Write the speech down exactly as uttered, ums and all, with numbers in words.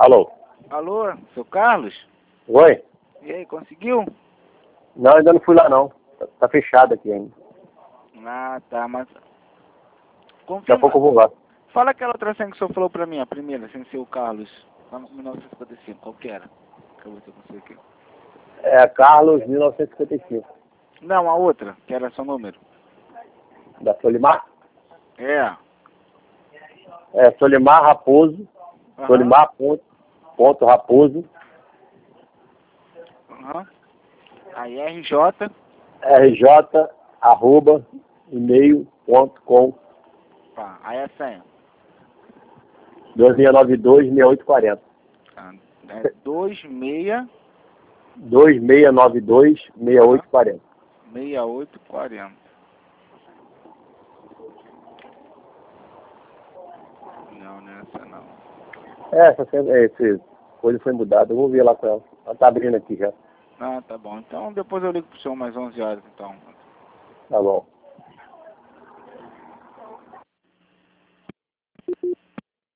Alô? Alô, seu Carlos? Oi? E aí, conseguiu? Não, ainda não fui lá não. Tá, tá fechado aqui ainda. Ah, tá, mas... Daqui a pouco eu vou lá. Fala aquela outra senha que o senhor falou pra mim, a primeira, sem ser o Carlos. Lá no mil novecentos e cinquenta e cinco, qual que era? Que eu vou ver se eu consigo aqui. É Carlos, mil novecentos e cinquenta e cinco. Não, a outra, que era seu número. Da Solimar? É. É Solimar Raposo. Aham. Solimar ponto, ponto Raposo. Aham. Aí R J. R J arroba e-mail ponto com. Tá, aí a senha. dois seis nove dois, seis oito quatro zero. Tá, é dois seis dois seis nove dois, seis oito quatro zero. seis oito quarenta. Não, nessa não. É, essa esse coisa foi mudada. Eu vou ver lá com ela. Ela tá abrindo aqui já. Ah, tá bom. Então depois eu ligo pro senhor mais onze horas, então. Tá bom.